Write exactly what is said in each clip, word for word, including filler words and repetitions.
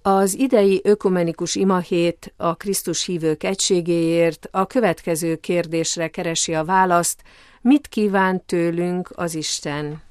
Az idei ökumenikus imahét a Krisztus hívők egységéért a következő kérdésre keresi a választ: mit kíván tőlünk az Isten?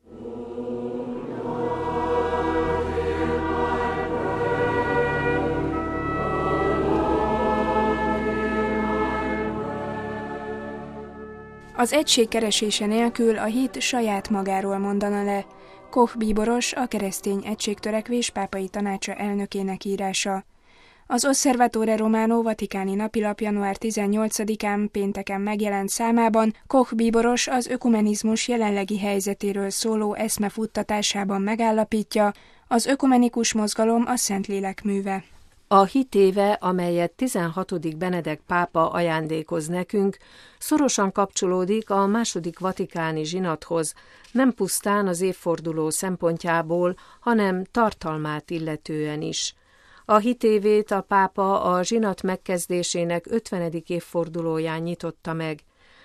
Az egység keresése nélkül a hit saját magáról mondana le. Koch bíboros, a Keresztény Egységtörekvés pápai tanácsa elnökének írása. Az Osservatore Romano vatikáni napilap január tizennyolcadikán pénteken megjelent számában Koch bíboros az ökumenizmus jelenlegi helyzetéről szóló eszmefuttatásában megállapítja, az ökumenikus mozgalom a Szentlélek műve. A hitéve, amelyet tizenhatodik Benedek pápa ajándékoz nekünk, szorosan kapcsolódik a második vatikáni zsinathoz, nem pusztán az évforduló szempontjából, hanem tartalmát illetően is. A hitévét a pápa a zsinat megkezdésének ötvenedik évfordulóján nyitotta meg.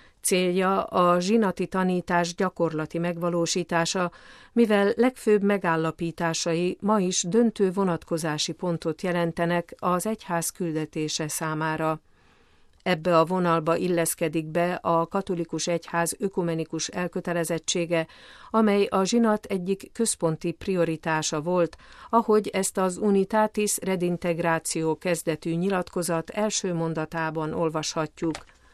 Célja a zsinati tanítás gyakorlati megvalósítása, mivel legfőbb megállapításai ma is döntő vonatkozási pontot jelentenek az egyház küldetése számára. Ebbe a vonalba illeszkedik be a katolikus egyház ökumenikus elkötelezettsége, amely a zsinat egyik központi prioritása volt, ahogy ezt az Unitatis Redintegratio kezdetű nyilatkozat első mondatában olvashatjuk.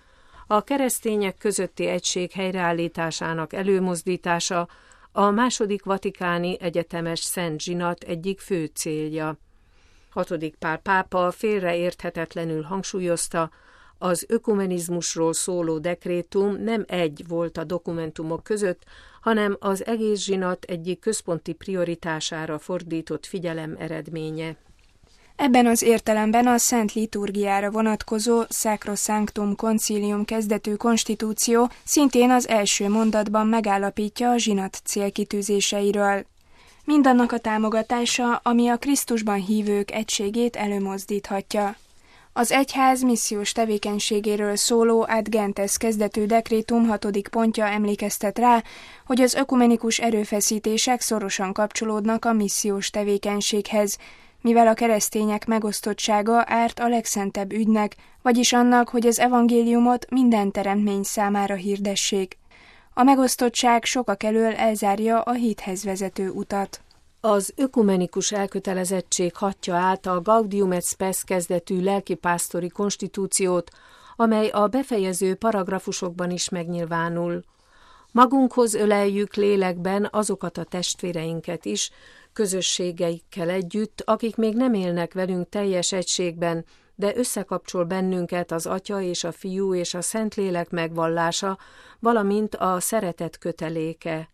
A keresztények közötti egység helyreállításának előmozdítása a második vatikáni egyetemes szent zsinat egyik fő célja. Hatodik Pál pápa félreérthetetlenül hangsúlyozta, az ökumenizmusról szóló dekrétum nem egy volt a dokumentumok között, hanem az egész zsinat egyik központi prioritására fordított figyelem eredménye. Ebben az értelemben a Szent Liturgiára vonatkozó Sacrosanctum Concilium kezdetű konstitúció szintén az első mondatban megállapítja a zsinat célkitűzéseiről. Mindannak a támogatása, ami a Krisztusban hívők egységét előmozdíthatja. Az egyház missziós tevékenységéről szóló Ad Gentes kezdetű dekrétum hatodik pontja emlékeztet rá, hogy az ökumenikus erőfeszítések szorosan kapcsolódnak a missziós tevékenységhez, mivel a keresztények megosztottsága árt a legszentebb ügynek, vagyis annak, hogy az evangéliumot minden teremtmény számára hirdessék. A megosztottság sokak elől elzárja a hithez vezető utat. Az ökumenikus elkötelezettség hatja át a Gaudium et Spes kezdetű lelkipásztori konstitúciót, amely a befejező paragrafusokban is megnyilvánul. Magunkhoz öleljük lélekben azokat a testvéreinket is, közösségeikkel együtt, akik még nem élnek velünk teljes egységben, de összekapcsol bennünket az Atya és a Fiú és a Szentlélek megvallása, valamint a szeretet köteléke.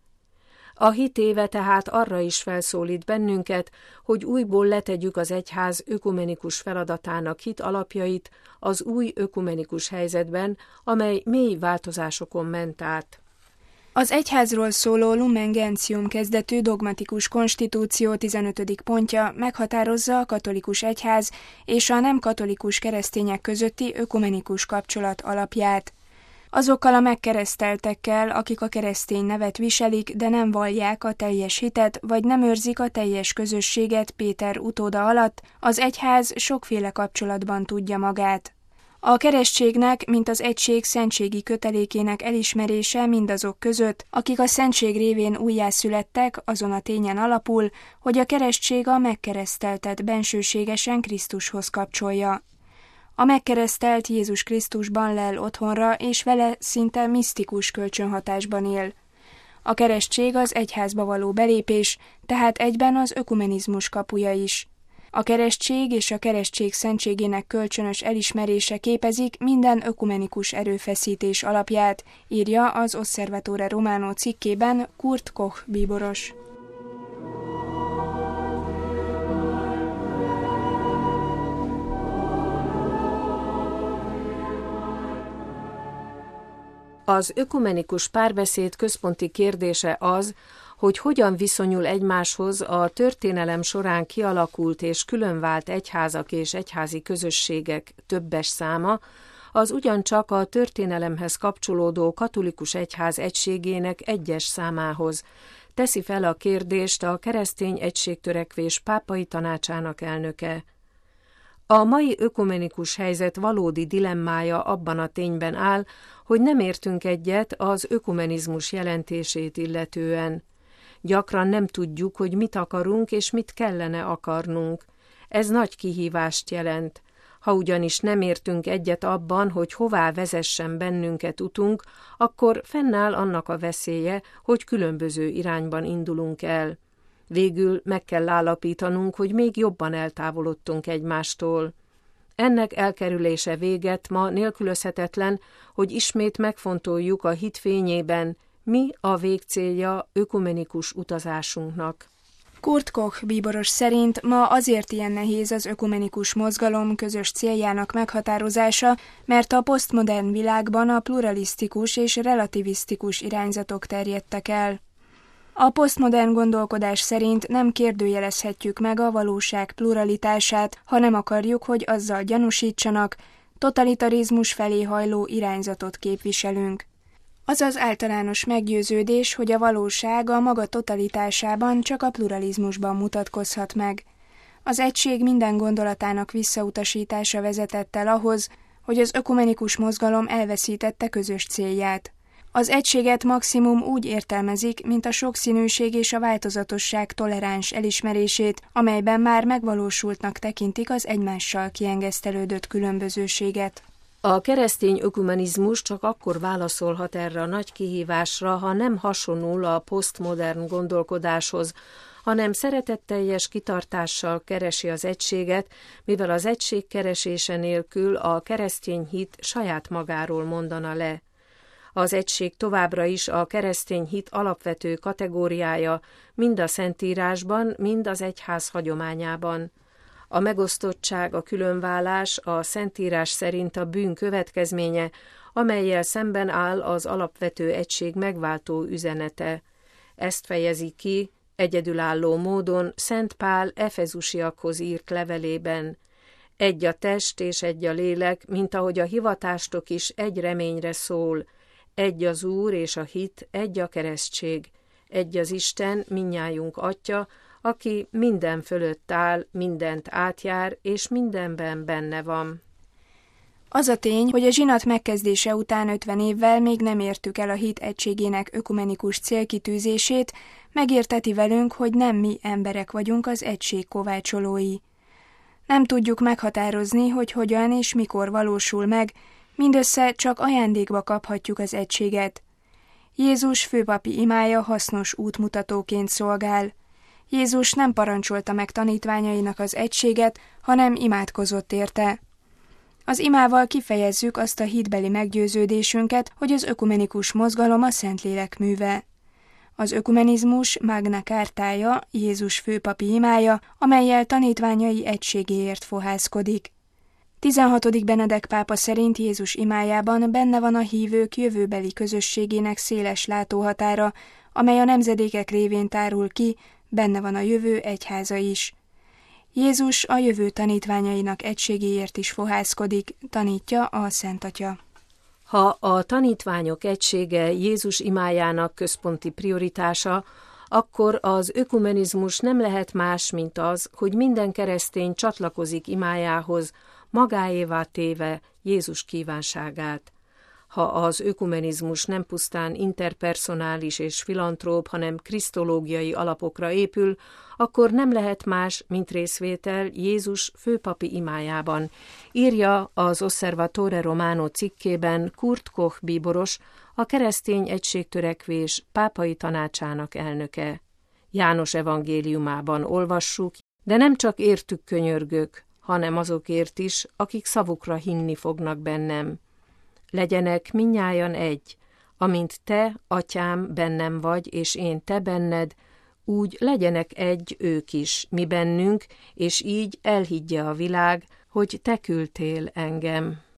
A hitéve tehát arra is felszólít bennünket, hogy újból letegyük az egyház ökumenikus feladatának hit alapjait az új ökumenikus helyzetben, amely mély változásokon ment át. Az egyházról szóló Lumen Gentium kezdetű dogmatikus konstitúció tizenötödik pontja meghatározza a katolikus egyház és a nem katolikus keresztények közötti ökumenikus kapcsolat alapját. Azokkal a megkereszteltekkel, akik a keresztény nevet viselik, de nem vallják a teljes hitet, vagy nem őrzik a teljes közösséget Péter utóda alatt, az egyház sokféle kapcsolatban tudja magát. A keresztségnek, mint az egység szentségi kötelékének elismerése mindazok között, akik a szentség révén újjászülettek, azon a tényen alapul, hogy a keresztség a megkereszteltet bensőségesen Krisztushoz kapcsolja. A megkeresztelt Jézus Krisztusban lel otthonra, és vele szinte misztikus kölcsönhatásban él. A keresztség az egyházba való belépés, tehát egyben az ökumenizmus kapuja is. A keresztség és a keresztség szentségének kölcsönös elismerése képezik minden ökumenikus erőfeszítés alapját, írja az Osservatore Romano cikkében Kurt Koch bíboros. Az ökumenikus párbeszéd központi kérdése az, hogy hogyan viszonyul egymáshoz a történelem során kialakult és különvált egyházak és egyházi közösségek többes száma, az ugyancsak a történelemhez kapcsolódó katolikus egyház egységének egyes számához, teszi fel a kérdést a Keresztény Egységtörekvés pápai tanácsának elnöke. A mai ökumenikus helyzet valódi dilemmája abban a tényben áll, hogy nem értünk egyet az ökumenizmus jelentését illetően. Gyakran nem tudjuk, hogy mit akarunk és mit kellene akarnunk. Ez nagy kihívást jelent. Ha ugyanis nem értünk egyet abban, hogy hová vezessen bennünket utunk, akkor fennáll annak a veszélye, hogy különböző irányban indulunk el. Végül meg kell állapítanunk, hogy még jobban eltávolodtunk egymástól. Ennek elkerülése véget ma nélkülözhetetlen, hogy ismét megfontoljuk a hit fényében, mi a végcélja ökumenikus utazásunknak. Kurt Koch bíboros szerint ma azért ilyen nehéz az ökumenikus mozgalom közös céljának meghatározása, mert a posztmodern világban a pluralisztikus és relativisztikus irányzatok terjedtek el. A posztmodern gondolkodás szerint nem kérdőjelezhetjük meg a valóság pluralitását, ha nem akarjuk, hogy azzal gyanúsítsanak, totalitarizmus felé hajló irányzatot képviselünk. Az az általános meggyőződés, hogy a valóság a maga totalitásában csak a pluralizmusban mutatkozhat meg. Az egység minden gondolatának visszautasítása vezetett el ahhoz, hogy az ökumenikus mozgalom elveszítette közös célját. Az egységet maximum úgy értelmezik, mint a sokszínűség és a változatosság toleráns elismerését, amelyben már megvalósultnak tekintik az egymással kiengesztelődött különbözőséget. A keresztény ökumenizmus csak akkor válaszolhat erre a nagy kihívásra, ha nem hasonul a posztmodern gondolkodáshoz, hanem szeretetteljes kitartással keresi az egységet, mivel az egység keresése nélkül a keresztény hit saját magáról mondana le. Az egység továbbra is a keresztény hit alapvető kategóriája, mind a Szentírásban, mind az egyház hagyományában. A megosztottság, a különválás a Szentírás szerint a bűn következménye, amellyel szemben áll az alapvető egység megváltó üzenete. Ezt fejezi ki egyedülálló módon Szent Pál efezusiakhoz írt levelében. Egy a test és egy a lélek, mint ahogy a hivatástok is egy reményre szól. Egy az Úr és a hit, egy a keresztség. Egy az Isten, mindnyájunk Atya, aki minden fölött áll, mindent átjár, és mindenben benne van. Az a tény, hogy a zsinat megkezdése után ötven évvel még nem értük el a hit egységének ökumenikus célkitűzését, megérteti velünk, hogy nem mi emberek vagyunk az egység kovácsolói. Nem tudjuk meghatározni, hogy hogyan és mikor valósul meg, mindössze csak ajándékba kaphatjuk az egységet. Jézus főpapi imája hasznos útmutatóként szolgál. Jézus nem parancsolta meg tanítványainak az egységet, hanem imádkozott érte. Az imával kifejezzük azt a hitbeli meggyőződésünket, hogy az ökumenikus mozgalom a Szentlélek műve. Az ökumenizmus Magna Cartája, Jézus főpapi imája, amellyel tanítványai egységéért fohászkodik. tizenhatodik Benedek pápa szerint Jézus imájában benne van a hívők jövőbeli közösségének széles látóhatára, amely a nemzedékek révén tárul ki, benne van a jövő egyháza is. Jézus a jövő tanítványainak egységéért is fohászkodik, tanítja a Szent Atya. Ha a tanítványok egysége Jézus imájának központi prioritása, akkor az ökumenizmus nem lehet más, mint az, hogy minden keresztény csatlakozik imájához, magáévá téve Jézus kívánságát. Ha az ökumenizmus nem pusztán interpersonális és filantróp, hanem krisztológiai alapokra épül, akkor nem lehet más, mint részvétel Jézus főpapi imájában, írja az Osservatore Romano cikkében Kurt Koch bíboros, a Keresztény Egységtörekvés pápai tanácsának elnöke. János evangéliumában olvassuk, de nem csak értük könyörgök, hanem azokért is, akik szavukra hinni fognak bennem. Legyenek mindnyájan egy, amint te, atyám, bennem vagy, és én te benned, úgy legyenek egy ők is, mi bennünk, és így elhiggye a világ, hogy te küldtél engem.